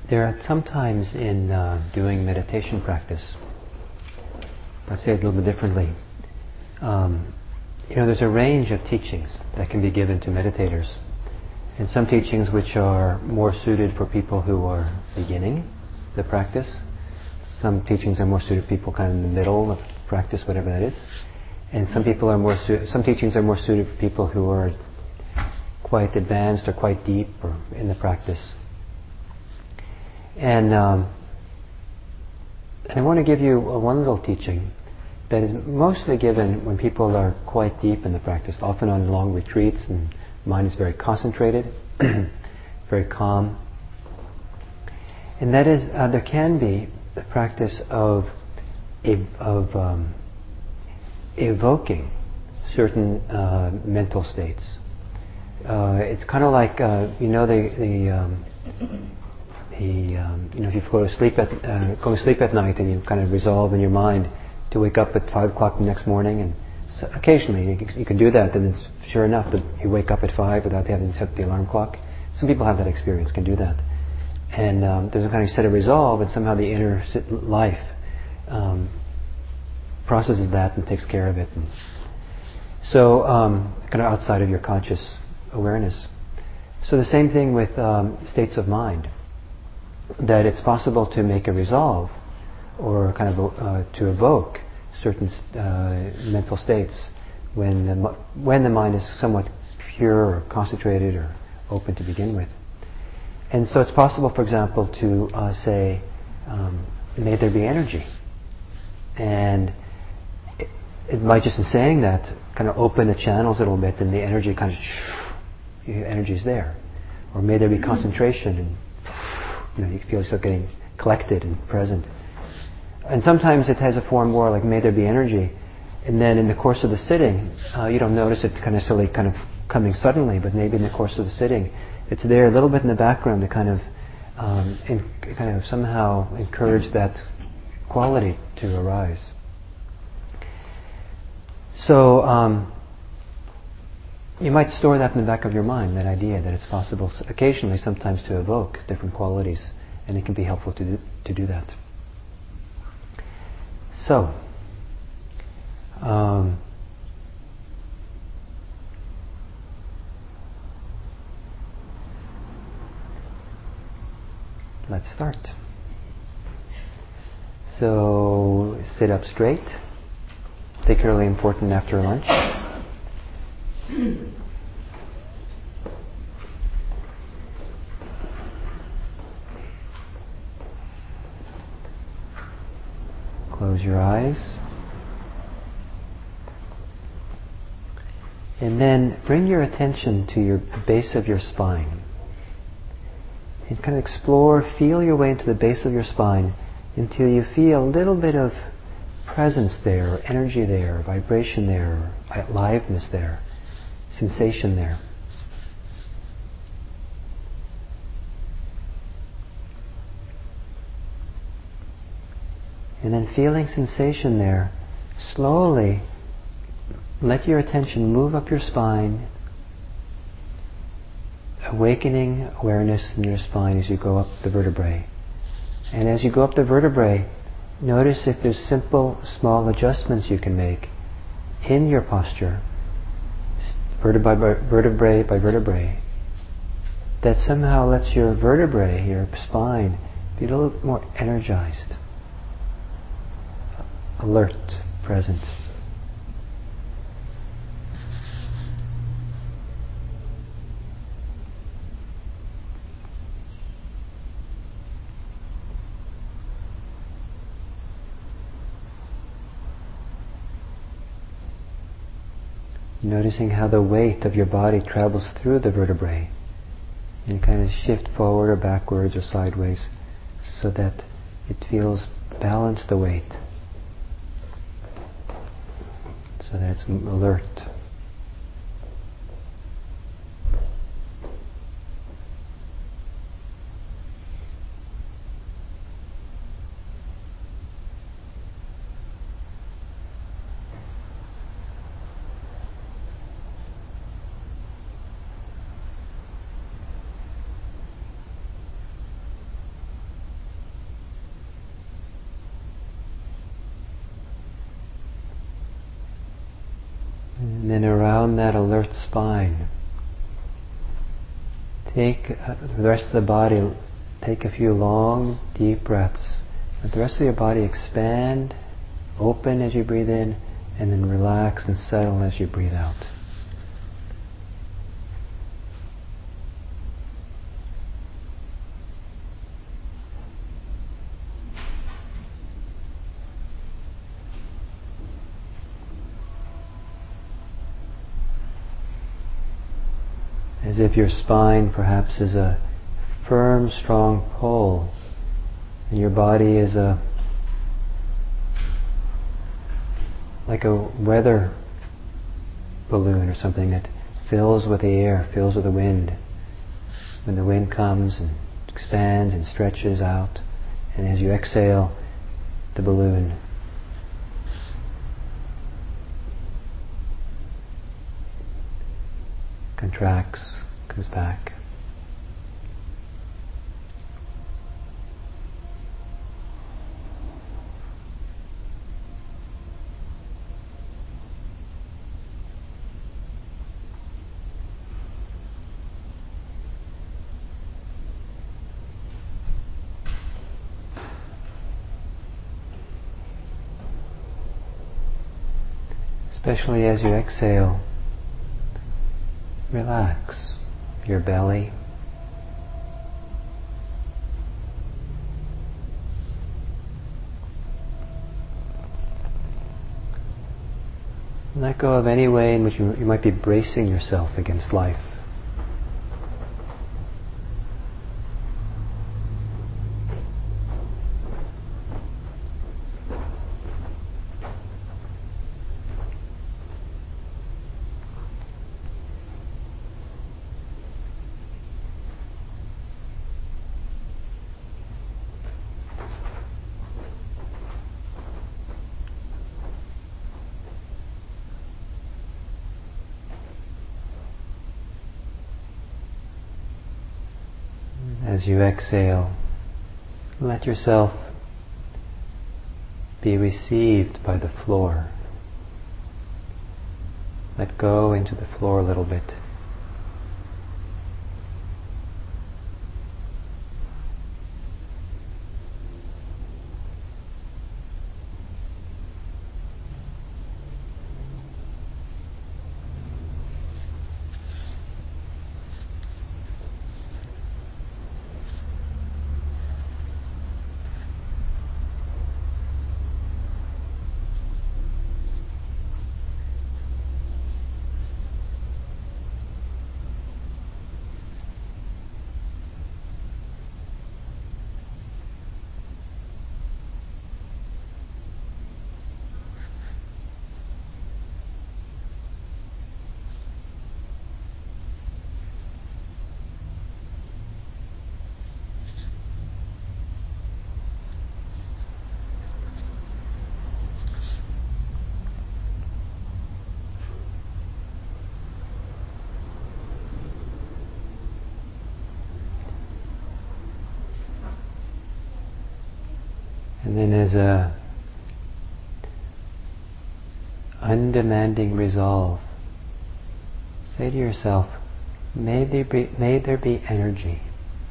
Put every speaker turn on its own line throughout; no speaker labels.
There are some times in doing meditation practice, let's say it a little bit differently. There's a range of teachings that can be given to meditators. And some teachings which are more suited for people who are beginning the practice. Some teachings are more suited for people kind of in the middle of practice, whatever that is. And some teachings are more suited for people who are quite advanced or quite deep or in the practice. And I want to give you one little teaching that is mostly given when people are quite deep in the practice, often on long retreats, and mind is very concentrated, very calm. And that is, there can be the practice of evoking certain mental states. It's kind of like if you go to sleep at night and you kind of resolve in your mind to wake up at 5 o'clock the next morning, and so occasionally you can do that, and it's sure enough that you wake up at 5 without having to set the alarm clock. Some people have that experience, can do that. And there's a kind of set of resolve, and somehow the inner life processes that and takes care of it. And so kind of outside of your conscious awareness. So the same thing with states of mind, that it's possible to make a resolve or kind of to evoke certain mental states when the mind is somewhat pure or concentrated or open to begin with. And so it's possible, for example, to say, may there be energy. And it might just in saying that kind of open the channels a little bit, and the energy kind of energy is there. Or may there be concentration, and you can feel yourself getting collected and present. And sometimes it has a form more like may there be energy, and then in the course of the sitting, you don't notice it kind of coming suddenly, but maybe in the course of the sitting, it's there a little bit in the background to kind of somehow encourage that quality to arise. So you might store that in the back of your mind, that idea that it's possible occasionally, sometimes, to evoke different qualities, and it can be helpful to do that. So, let's start. So, sit up straight, particularly important after lunch. Close your eyes. And then bring your attention to your base of your spine. And kind of explore, feel your way into the base of your spine until you feel a little bit of presence there, or energy there, or vibration there, or aliveness there, sensation there. And then feeling sensation there, slowly let your attention move up your spine, awakening awareness in your spine as you go up the vertebrae. And as you go up the vertebrae, notice if there's simple, small adjustments you can make in your posture, vertebrae by vertebrae, that somehow lets your vertebrae, your spine, be a little more energized, alert, present. Noticing how the weight of your body travels through the vertebrae and kind of shift forward or backwards or sideways so that it feels balanced, the weight. So that it's alert. And then around that alert spine, take the rest of the body, take a few long, deep breaths. Let the rest of your body expand, open as you breathe in, and then relax and settle as you breathe out. As if your spine perhaps is a firm, strong pole, and your body is like a weather balloon or something that fills with the air, fills with the wind. When the wind comes and expands and stretches out, and as you exhale, the balloon contracts, comes back. Especially as you exhale, relax your belly. Let go of any way in which you might be bracing yourself against life. As you exhale, let yourself be received by the floor. Let go into the floor a little bit. And then as a undemanding resolve, say to yourself, may there be energy.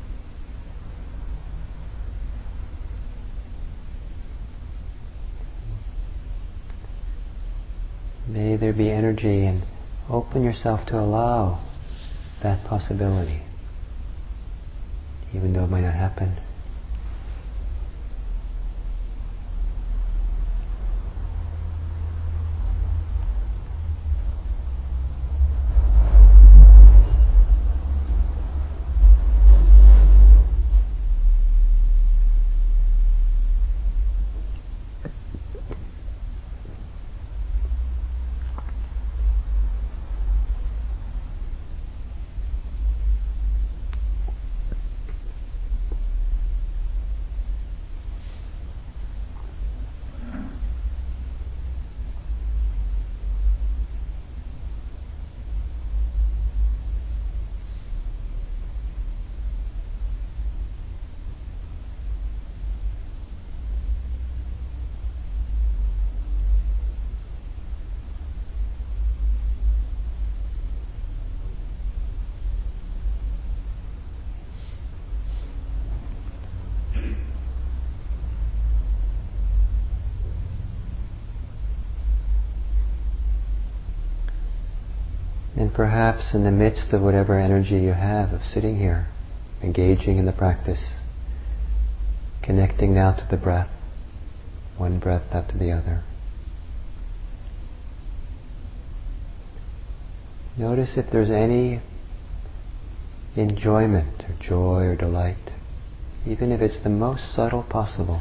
May there be energy, and open yourself to allow that possibility, even though it might not happen. perhaps in the midst of whatever energy you have of sitting here, engaging in the practice, connecting now to the breath, one breath after the other. Notice if there's any enjoyment or joy or delight, even if it's the most subtle possible.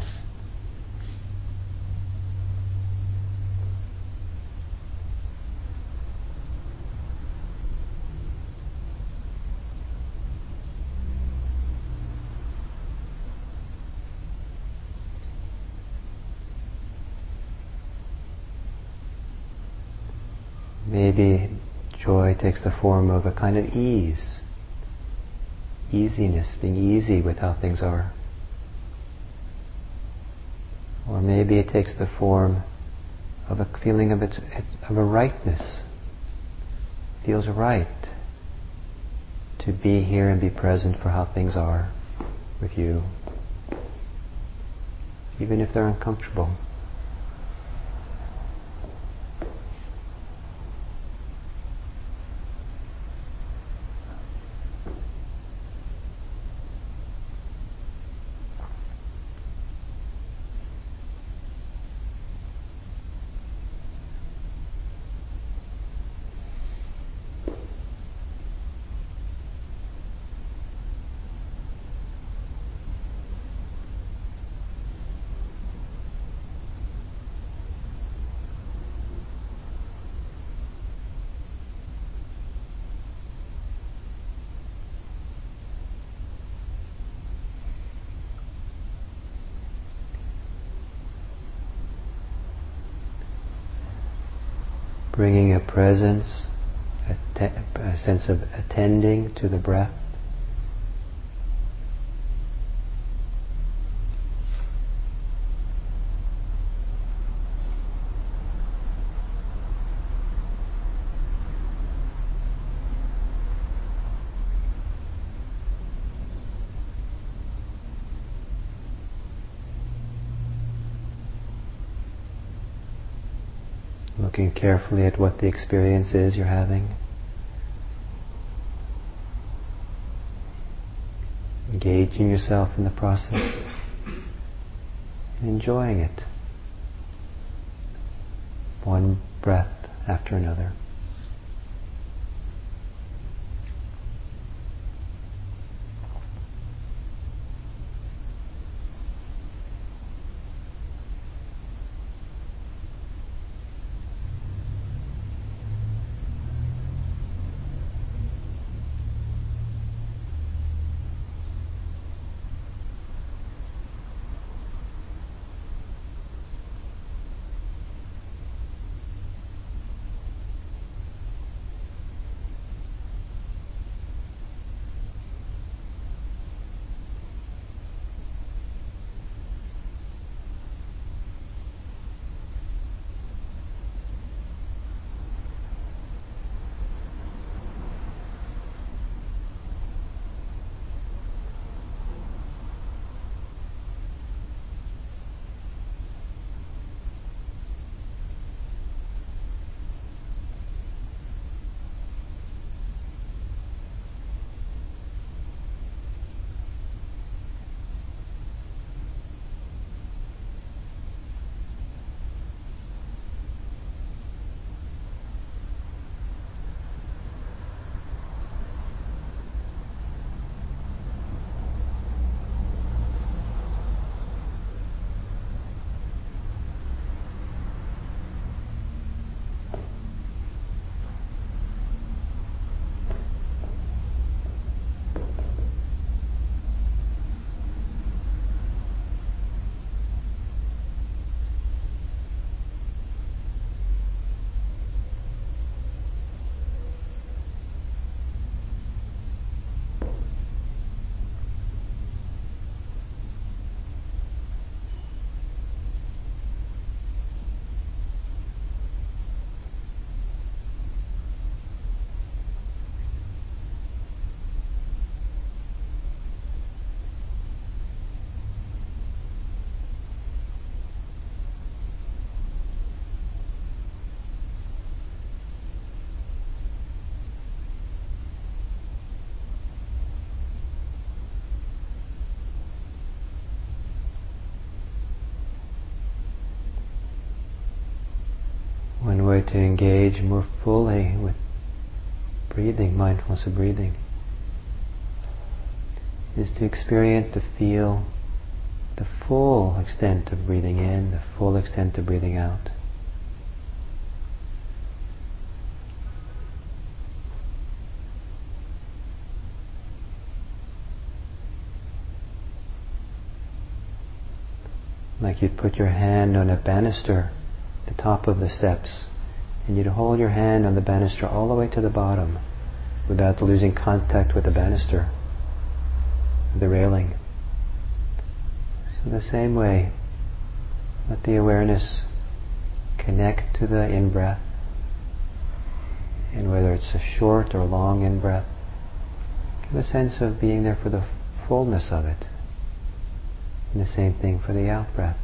Maybe joy takes the form of a kind of ease, easiness, being easy with how things are. Or maybe it takes the form of a feeling of a rightness. It feels right to be here and be present for how things are with you, even if they're uncomfortable. Bringing a presence, a sense of attending to the breath. Looking carefully at what the experience is you're having. Engaging yourself in the process. And enjoying it. One breath after another. way to engage more fully with breathing, mindfulness of breathing, is to experience, to feel the full extent of breathing in, the full extent of breathing out. Like you'd put your hand on a banister, the top of the steps, and you'd hold your hand on the banister all the way to the bottom without losing contact with the banister, the railing. So the same way, let the awareness connect to the in-breath, and whether it's a short or long in-breath, give a sense of being there for the fullness of it. And the same thing for the out-breath.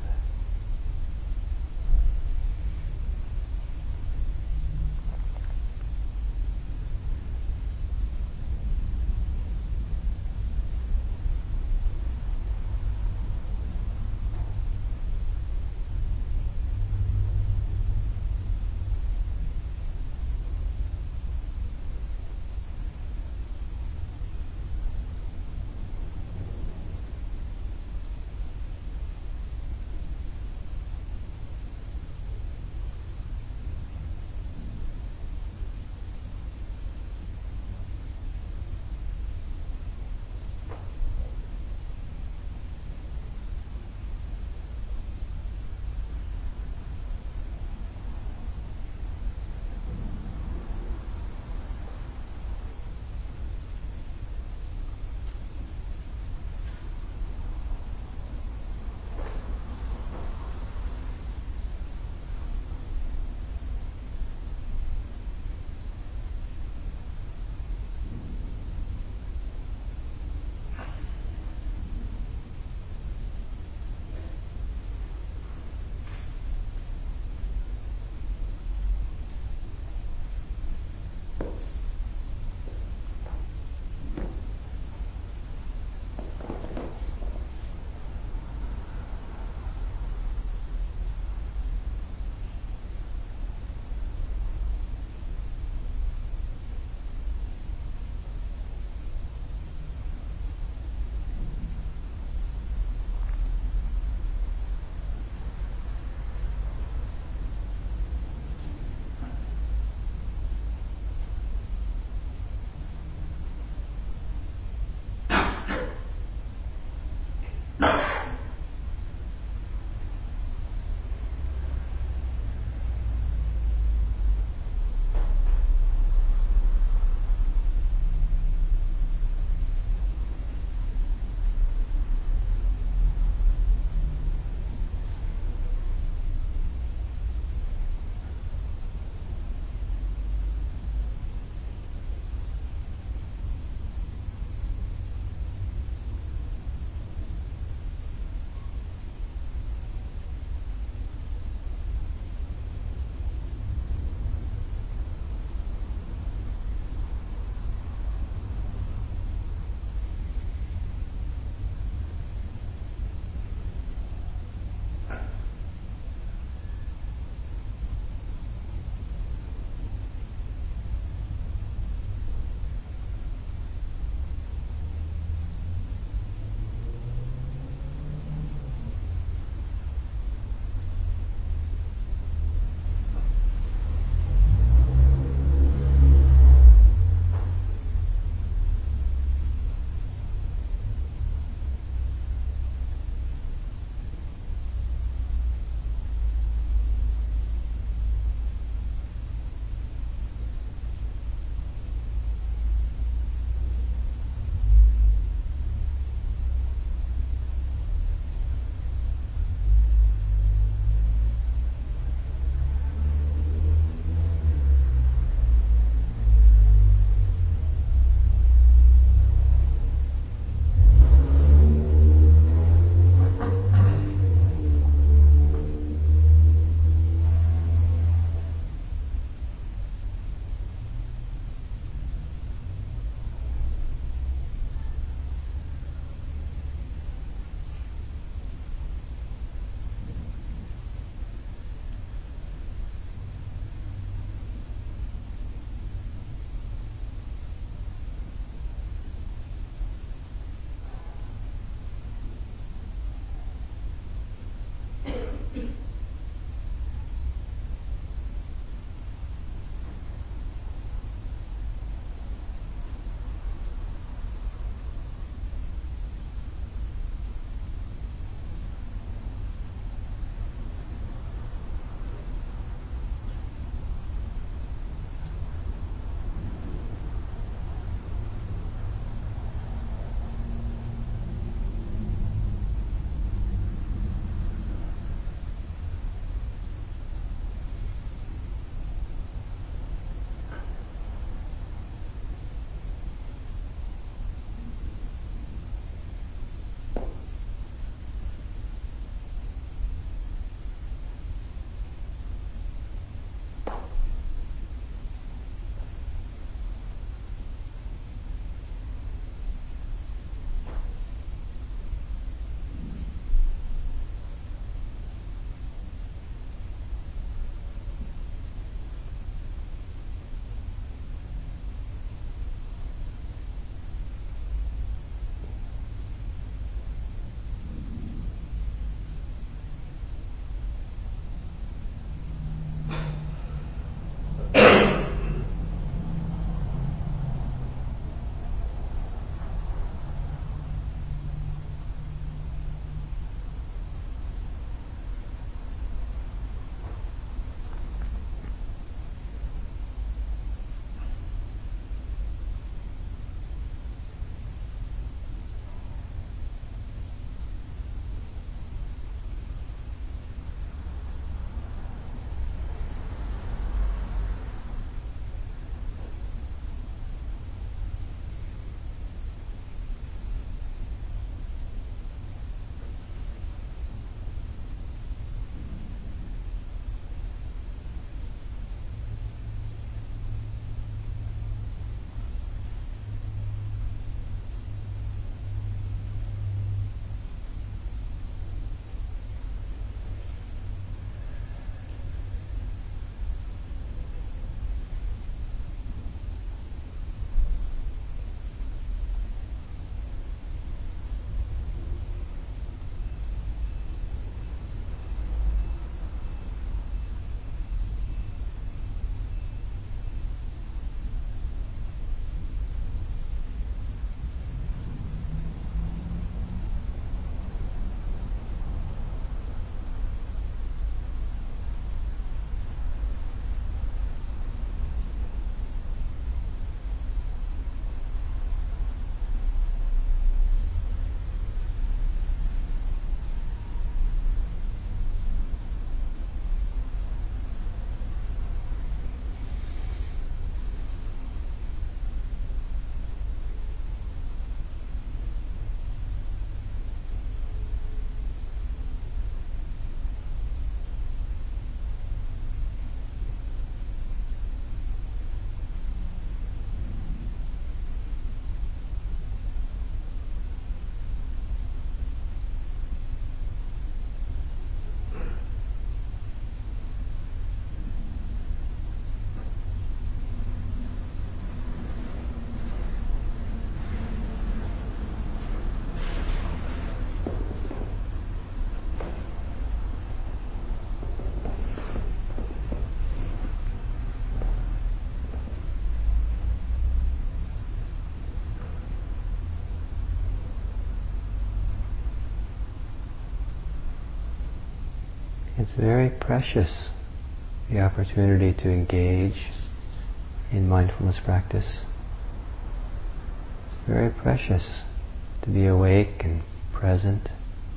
It's very precious, the opportunity to engage in mindfulness practice. It's very precious to be awake and present.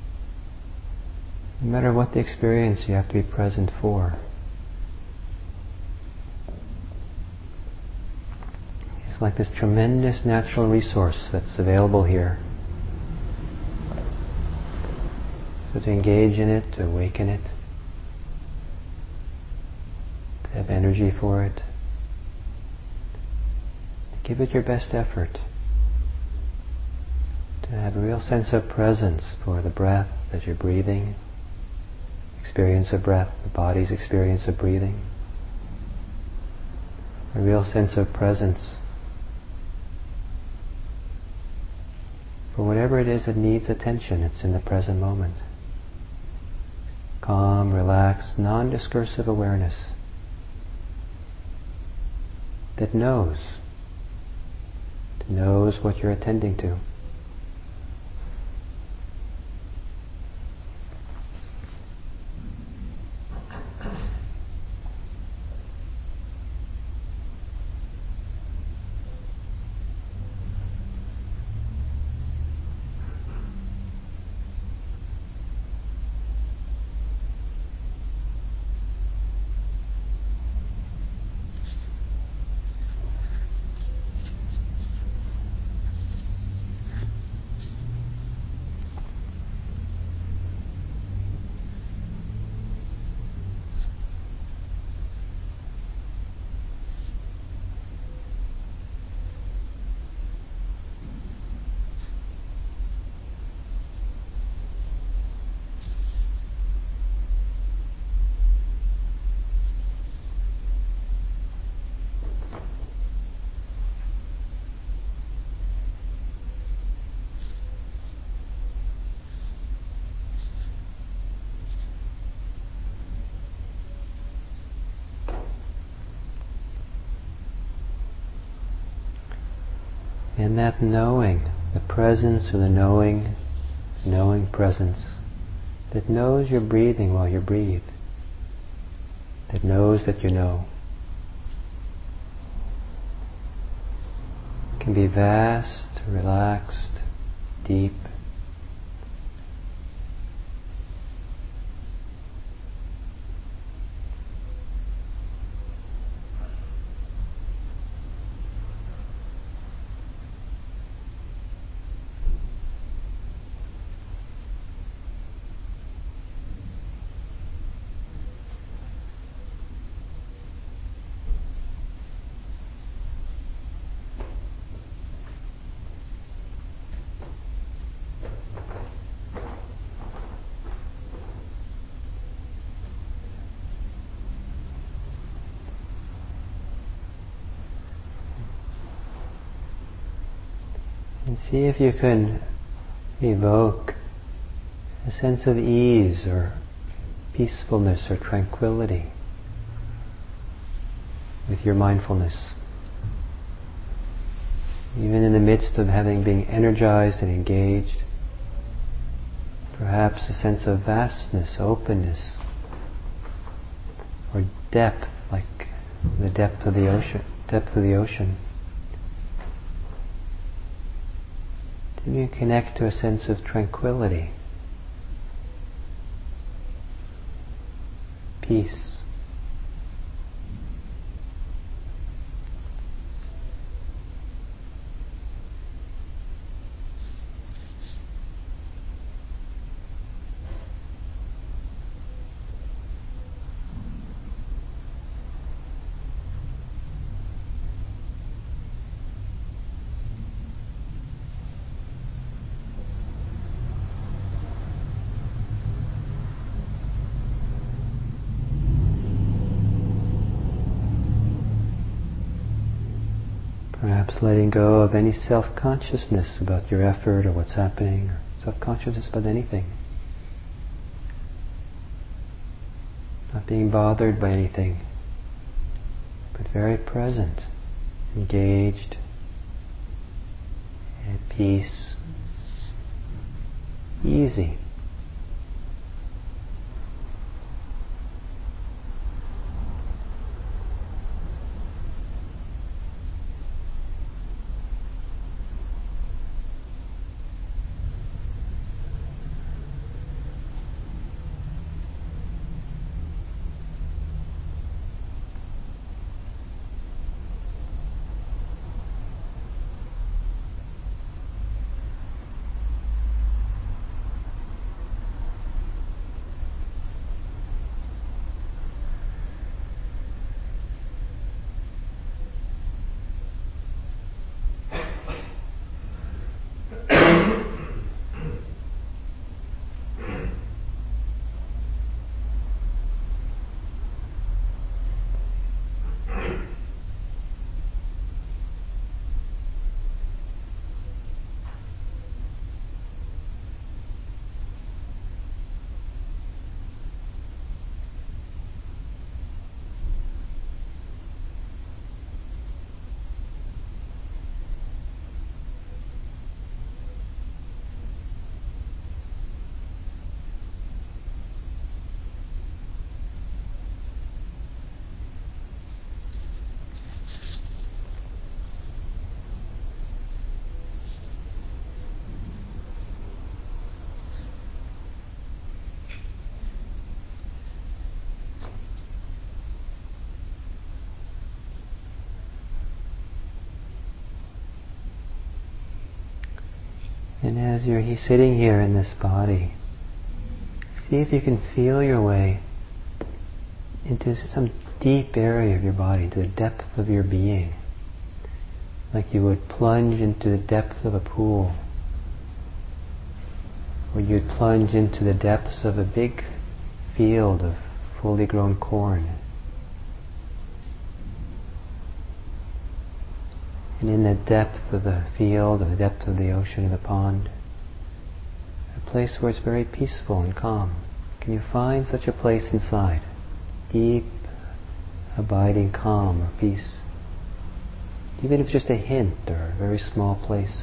No matter what the experience, you have to be present for. It's like this tremendous natural resource that's available here. So to engage in it, to awaken it, to have energy for it, to give it your best effort, to have a real sense of presence for the breath that you're breathing, experience of breath, the body's experience of breathing, a real sense of presence for whatever it is that needs attention. It's in the present moment. Calm, relaxed, non-discursive awareness that knows what you're attending to. And that knowing, the presence or the knowing presence, that knows you're breathing while you breathe, that knows that you know, can be vast, relaxed, deep. And see if you can evoke a sense of ease or peacefulness or tranquility with your mindfulness. Even in the midst of having been energized and engaged, perhaps a sense of vastness, openness, or depth, like the depth of the ocean. Then you connect to a sense of tranquility, peace. Perhaps letting go of any self-consciousness about your effort or what's happening, or self-consciousness about anything. Not being bothered by anything, but very present, engaged, at peace, easy. And as you're sitting here in this body, see if you can feel your way into some deep area of your body, into the depth of your being, like you would plunge into the depths of a pool, or you'd plunge into the depths of a big field of fully grown corn. And in the depth of the field, or the depth of the ocean or the pond, a place where it's very peaceful and calm. Can you find such a place inside? Deep, abiding calm or peace. Even if it's just a hint or a very small place.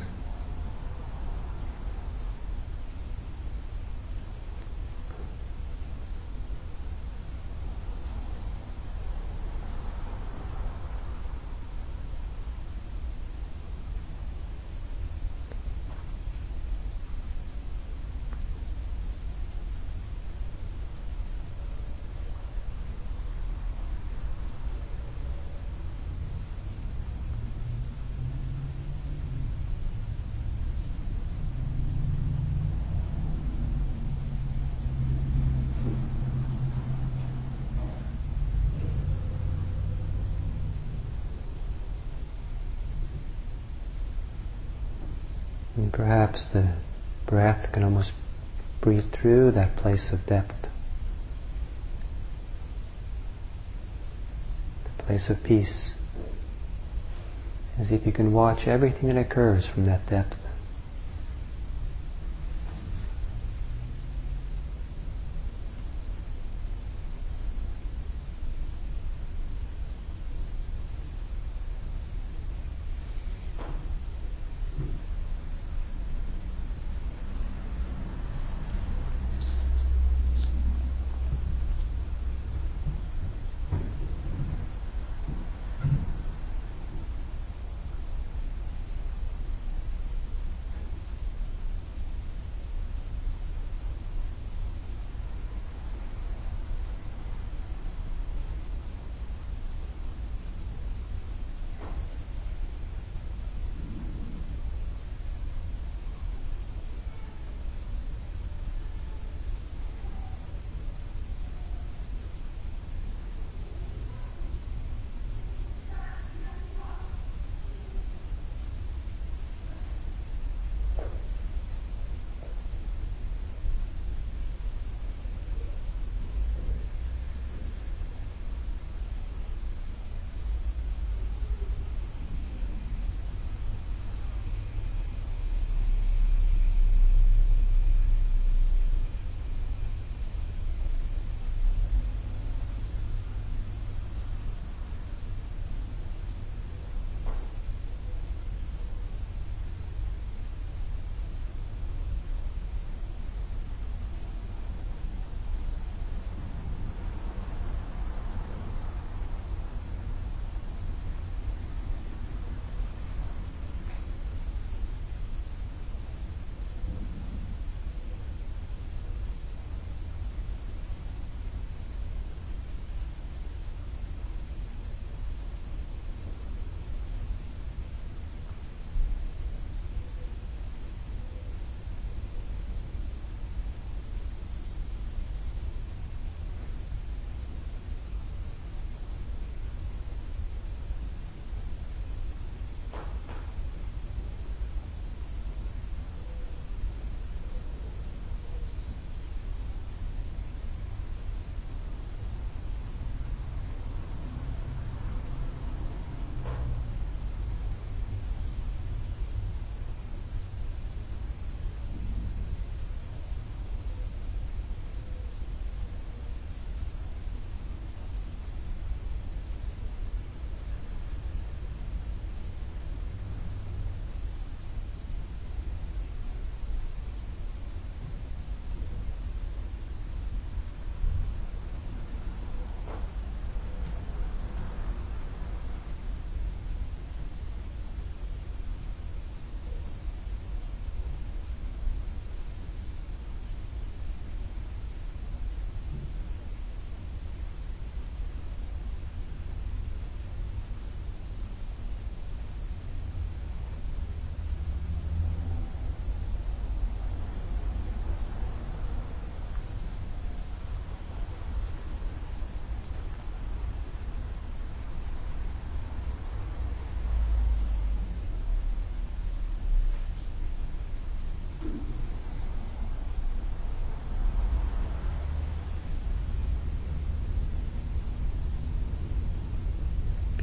And perhaps the breath can almost breathe through that place of depth, the place of peace, as if you can watch everything that occurs from that depth.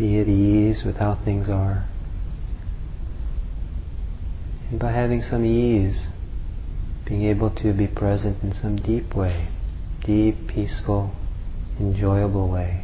be at ease with how things are. And by having some ease, being able to be present in some deep way, deep, peaceful, enjoyable way.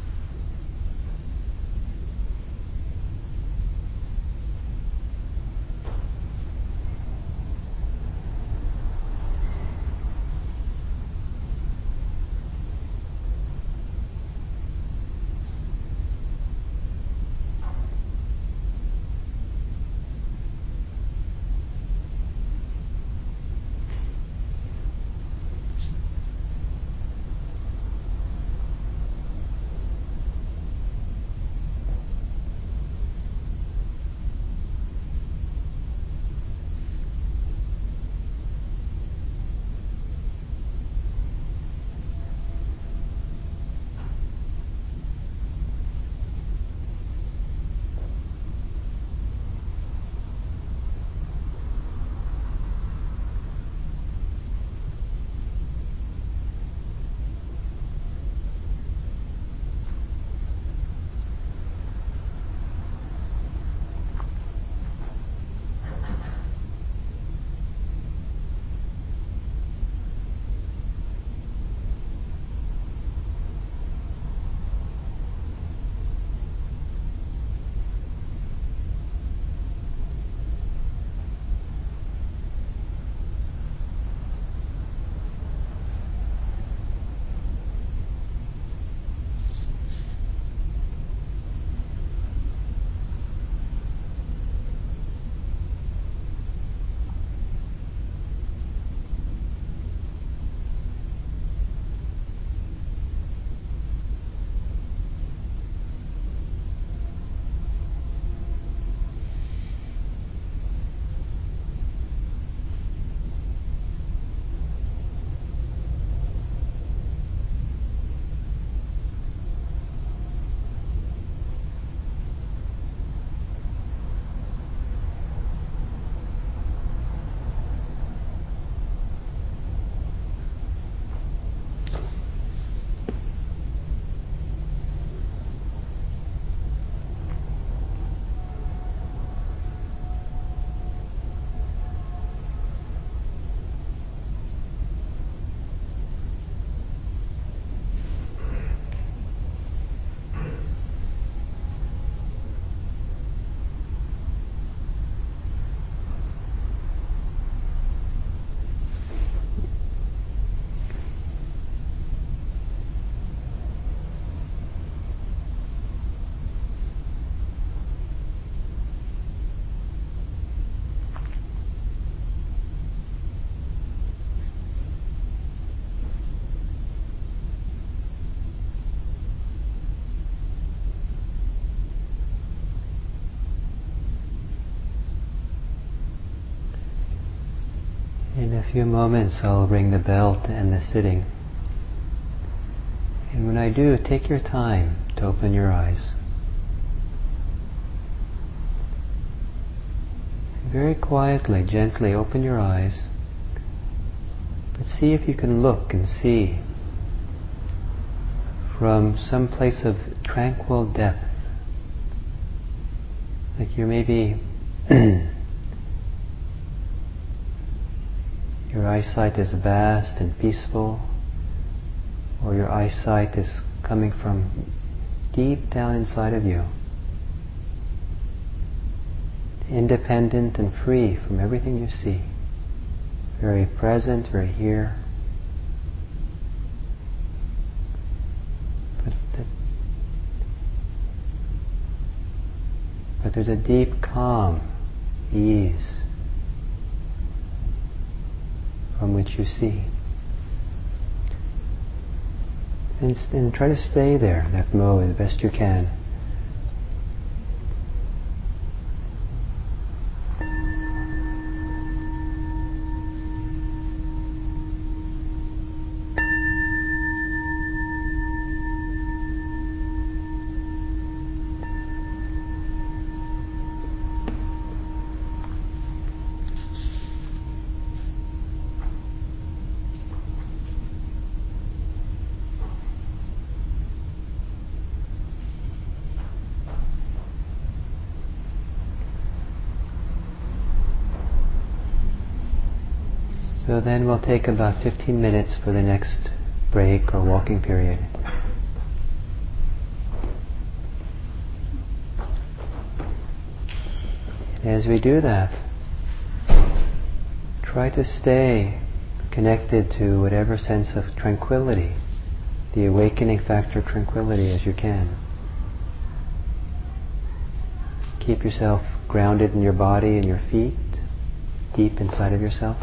In a few moments I'll ring the bell to end the sitting. And when I do, take your time to open your eyes. Very quietly, gently open your eyes, but see if you can look and see from some place of tranquil depth. Like you're maybe your eyesight is vast and peaceful, or your eyesight is coming from deep down inside of you, independent and free from everything you see, very present, very here. But there's a deep calm, ease from which you see. And try to stay there, that mode, the best you can. So then we'll take about 15 minutes for the next break or walking period. As we do that, try to stay connected to whatever sense of tranquility, the awakening factor of tranquility as you can. Keep yourself grounded in your body and your feet, deep inside of yourself.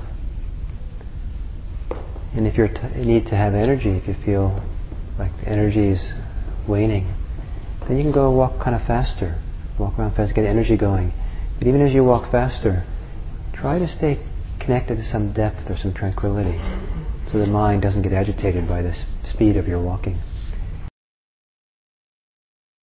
And if you need to have energy, if you feel like the energy is waning, then you can go walk kind of faster. Walk around fast, get energy going. But even as you walk faster, try to stay connected to some depth or some tranquility so the mind doesn't get agitated by the speed of your walking.